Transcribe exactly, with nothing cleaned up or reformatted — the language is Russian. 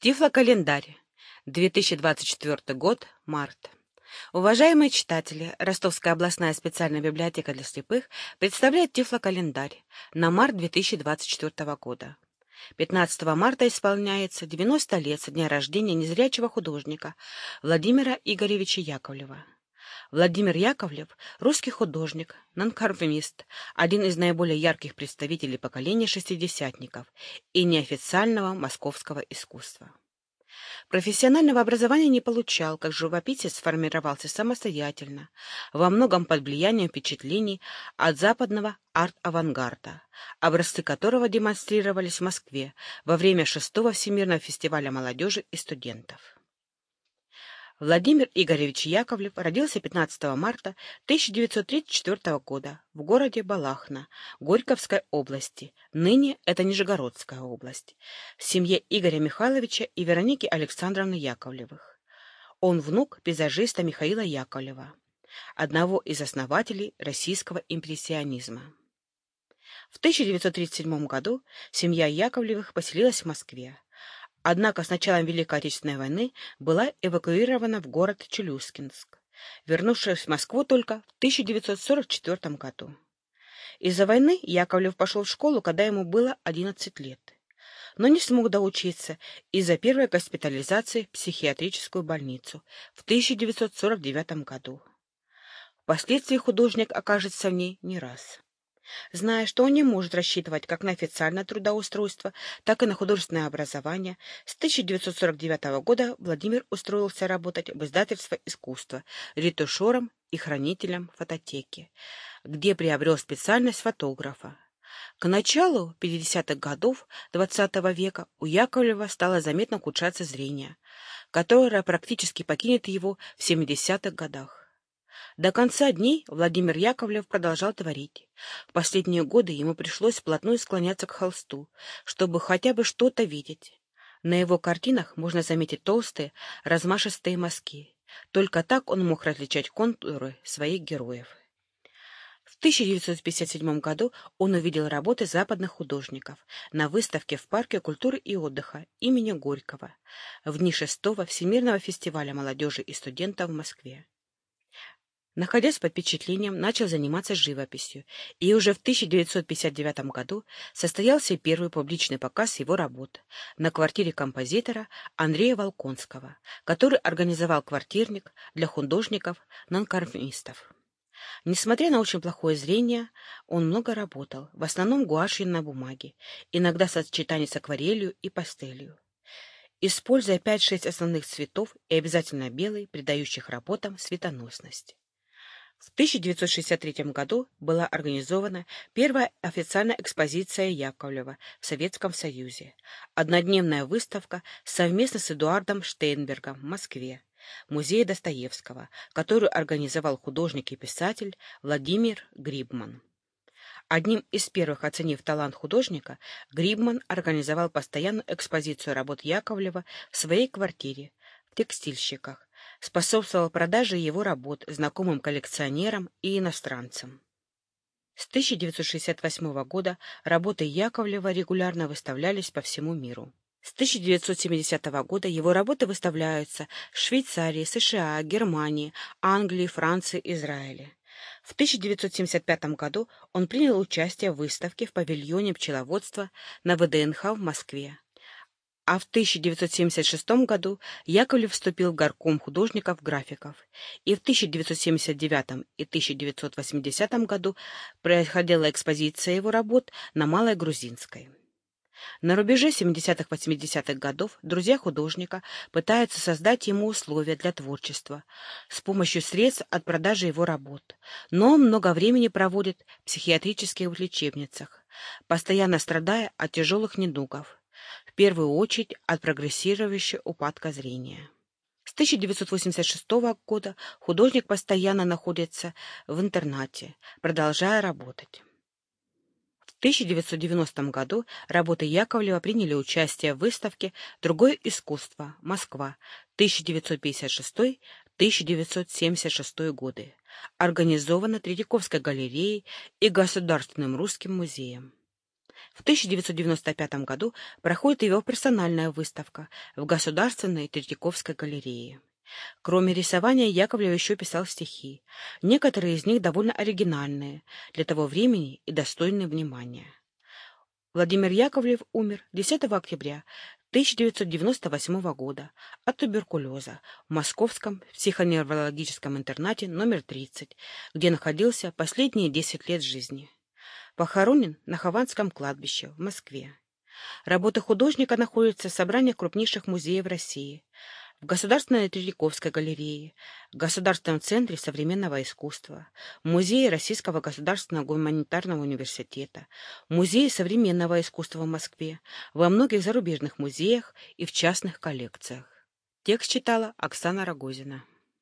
Тифлокалендарь. две тысячи двадцать четвёртый год. Март. Уважаемые читатели, Ростовская областная специальная библиотека для слепых представляет Тифлокалендарь на март две тысячи двадцать четвёртого года. пятнадцатого марта исполняется девяносто лет со дня рождения незрячего художника Владимира Игоревича Яковлева. Владимир Яковлев – русский художник, нонконформист, один из наиболее ярких представителей поколения шестидесятников и неофициального московского искусства. Профессионального образования не получал, как живописец сформировался самостоятельно, во многом под влиянием впечатлений от западного арт-авангарда, образцы которого демонстрировались в Москве во время шестого Всемирного фестиваля молодежи и студентов. Владимир Игоревич Яковлев родился пятнадцатого марта тысяча девятьсот тридцать четвёртого года в городе Балахна Горьковской области, ныне это Нижегородская область, в семье Игоря Михайловича и Вероники Александровны Яковлевых. Он внук пейзажиста Михаила Яковлева, одного из основателей российского импрессионизма. В тысяча девятьсот тридцать седьмом году семья Яковлевых поселилась в Москве. Однако с началом Великой Отечественной войны была эвакуирована в город Челюскинск, вернувшись в Москву только в тысяча девятьсот сорок четвёртом году. Из-за войны Яковлев пошел в школу, когда ему было одиннадцать лет, но не смог доучиться из-за первой госпитализации в психиатрическую больницу в тысяча девятьсот сорок девятом году. Впоследствии художник окажется в ней не раз. Зная, что он не может рассчитывать как на официальное трудоустройство, так и на художественное образование, с тысяча девятьсот сорок девятого года Владимир устроился работать в издательство искусства ретушером и хранителем фототеки, где приобрел специальность фотографа. К началу пятидесятых годов двадцатого века у Яковлева стало заметно ухудшаться зрение, которое практически покинет его в семидесятых годах. До конца дней Владимир Яковлев продолжал творить. В последние годы ему пришлось вплотную склоняться к холсту, чтобы хотя бы что-то видеть. На его картинах можно заметить толстые, размашистые мазки. Только так он мог различать контуры своих героев. В тысяча девятьсот пятьдесят седьмом году он увидел работы западных художников на выставке в Парке культуры и отдыха имени Горького в дни шестого Всемирного фестиваля молодежи и студентов в Москве. Находясь под впечатлением, начал заниматься живописью, и уже в тысяча девятьсот пятьдесят девятом году состоялся первый публичный показ его работ на квартире композитора Андрея Волконского, который организовал квартирник для художников-нонконформистов. Несмотря на очень плохое зрение, он много работал, в основном гуашью на бумаге, иногда в сочетании с акварелью и пастелью, используя пять-шесть основных цветов и обязательно белый, придающих работам светоносность. В тысяча девятьсот шестьдесят третьем году была организована первая официальная экспозиция Яковлева в Советском Союзе, однодневная выставка совместно с Эдуардом Штейнбергом в Москве, музее Достоевского, которую организовал художник и писатель Владимир Грибман. Одним из первых, оценив талант художника, Грибман организовал постоянную экспозицию работ Яковлева в своей квартире в Текстильщиках, способствовал продаже его работ знакомым коллекционерам и иностранцам. С тысяча девятьсот шестьдесят восьмого года работы Яковлева регулярно выставлялись по всему миру. С тысяча девятьсот семидесятого года его работы выставляются в Швейцарии, США, Германии, Англии, Франции, Израиле. В тысяча девятьсот семьдесят пятом году он принял участие в выставке в павильоне пчеловодства на вэ дэ эн ха в Москве. А в тысяча девятьсот семьдесят шестом году Яковлев вступил в горком художников-графиков, и в тысяча девятьсот семьдесят девятом и тысяча девятьсот восьмидесятом году происходила экспозиция его работ на Малой Грузинской. На рубеже семидесятых-восьмидесятых годов друзья художника пытаются создать ему условия для творчества с помощью средств от продажи его работ, но он много времени проводит в психиатрических лечебницах, постоянно страдая от тяжелых недугов, в первую очередь от прогрессирующего упадка зрения. С тысяча девятьсот восемьдесят шестого года художник постоянно находится в интернате, продолжая работать. В тысяча девятьсот девяностом году работы Яковлева приняли участие в выставке «Другое искусство. Москва. тысяча девятьсот пятьдесят шестой — тысяча девятьсот семьдесят шестой годы», организована Третьяковской галереей и Государственным русским музеем. В тысяча девятьсот девяносто пятом году проходит его персональная выставка в Государственной Третьяковской галерее. Кроме рисования, Яковлев еще писал стихи. Некоторые из них довольно оригинальные для того времени и достойные внимания. Владимир Яковлев умер десятого октября тысяча девятьсот девяносто восьмого года от туберкулеза в Московском психоневрологическом интернате номер тридцать, где находился последние десять лет жизни. Похоронен на Хованском кладбище в Москве. Работы художника находятся в собрании крупнейших музеев России, в Государственной Третьяковской галерее, в Государственном центре современного искусства, в Музее Российского государственного гуманитарного университета, в Музее современного искусства в Москве, во многих зарубежных музеях и в частных коллекциях. Текст читала Оксана Рогозина.